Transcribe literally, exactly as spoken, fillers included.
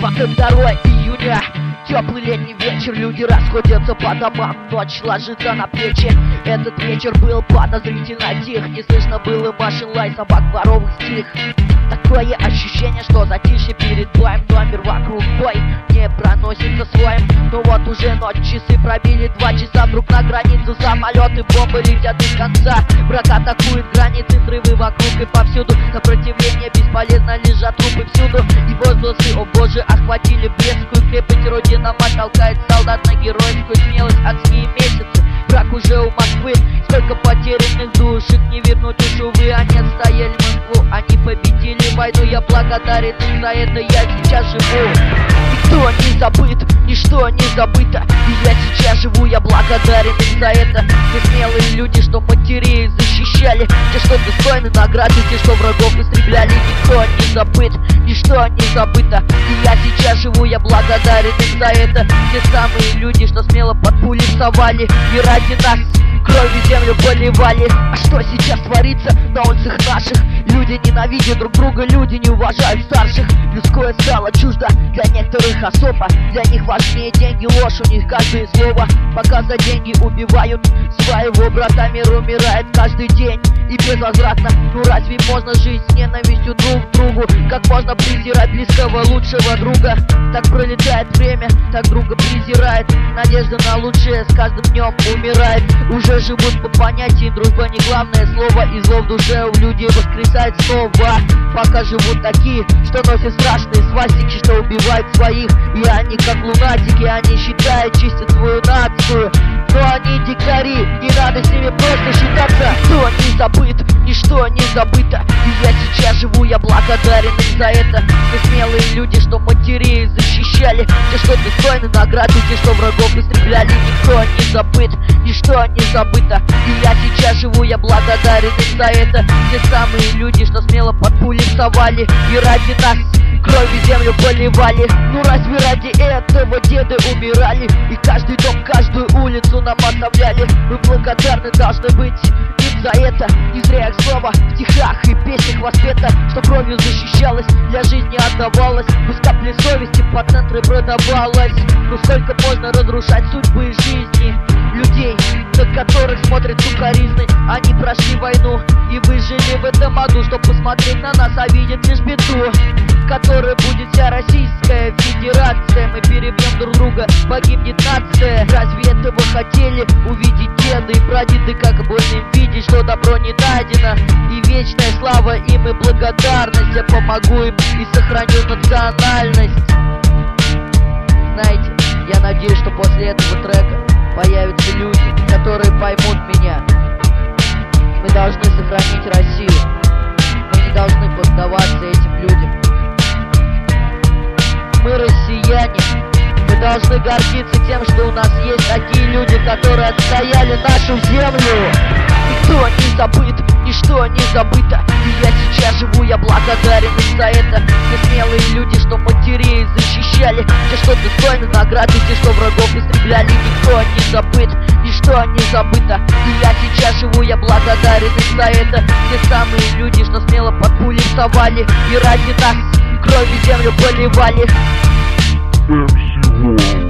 двадцать второе июня. Теплый летний вечер, люди расходятся по домам, ночь ложится на плечи. Этот вечер был подозрительно тих, не слышно было машин лай, собак, воровых стих. Такое ощущение, что затишье перед боем, номер вокруг бой не проносится своим. Но вот уже ночь, часы пробили два часа, вдруг на границу самолеты, бомбы летят из конца. Враг атакует границы, взрывы вокруг и повсюду. Сопротивление бесполезно, лежат трупы всюду. И возгласы, о боже, охватили Брестскую крепость. Родина мать толкает солдат на геройскую смелость. Адские месяцы, враг уже у Москвы. Сколько потерянных душек, не вернуть уж, увы. Они отстояли Москву, они победили войну. Я благодарен им за это, я сейчас живу. Никто не забыт, ничто не забыто. И я сейчас живу, я благодарен им за это. Те смелые люди, что матерей защищали, те, что достойны награды, те, что врагов истребляли. Никто не забыт, ничто не забыто. И я сейчас живу, я благодарен им за это. Те самые люди, что смело под пули вставали и ради нас кровью землю поливали. А что сейчас творится на улицах наших? Люди ненавидят друг друга, люди не уважают старших. Людское стало чуждо для некоторых особо. Для них важнее деньги, ложь, у них каждое слово. Пока за деньги убивают своего брата, мир умирает каждый день и безвозвратно. Ну разве можно жить с ненавистью друг к другу? Как можно презирать близкого, лучшего друга? Так пролетает время, так друга презирает. Надежда на лучшее с каждым днем умирает. Уже живут по понятиям, дружба не главное слово. И зло в душе у людей воскресает снова. Пока живут такие, что носят страшные свастики, что убивают своих. И они как лунатики, они считают, чистят свою нацию. Но они дикари, не надо с ними просто считаться. Никто не забыт, ничто не забыто. И я сейчас живу, я благодарен им за это. Те смелые люди, что матерей защищали, те, что достойны награды, те, что врагов истребляли. Никто не забыт, ничто не забыто. И я сейчас живу, я благодарен им за это. Те самые люди, что смело под пули вставали и ради нас кровью землю поливали. Ну разве ради этого деды умирали? И каждый дом, каждую улицу нам оставляли. Мы благодарны должны быть им за это. Не зря их слова в стихах и песнях воспета, что кровью защищалась, для жизни отдавалась. Без капли совести по центру продавалась. Ну сколько можно разрушать судьбы жизни людей, на которых смотрят сукоризной. Они прошли войну и выжили в этом аду, чтоб посмотреть на нас, а видят лишь беду, которая будет вся Российская Федерация. Мы перебьем друг друга, погибнет нация. Разве этого хотели увидеть деды и прадеды? Как больно им видеть, что добро не найдено. И вечная слава им и благодарность. Я помогу им и сохраню национальность. Знаете, я надеюсь, что после этого трека появятся люди, которые поймут меня. Мы должны сохранить Россию. Мы не должны поддаваться этим людям. Мы россияне. Мы должны гордиться тем, что у нас есть такие люди, которые отстояли нашу землю. Никто не забыт, ничто не забыто. И я сейчас живу, я благодарен им за это. Те смелые люди, что матерей защищали, те, что достойны награды, те, что врагов истребляли. Никто не забыт, ничто не забыто. И я сейчас живу, я благодарен им за это. Те самые люди, что смело под пули вставали и ради нас кровью землю поливали. эм си World.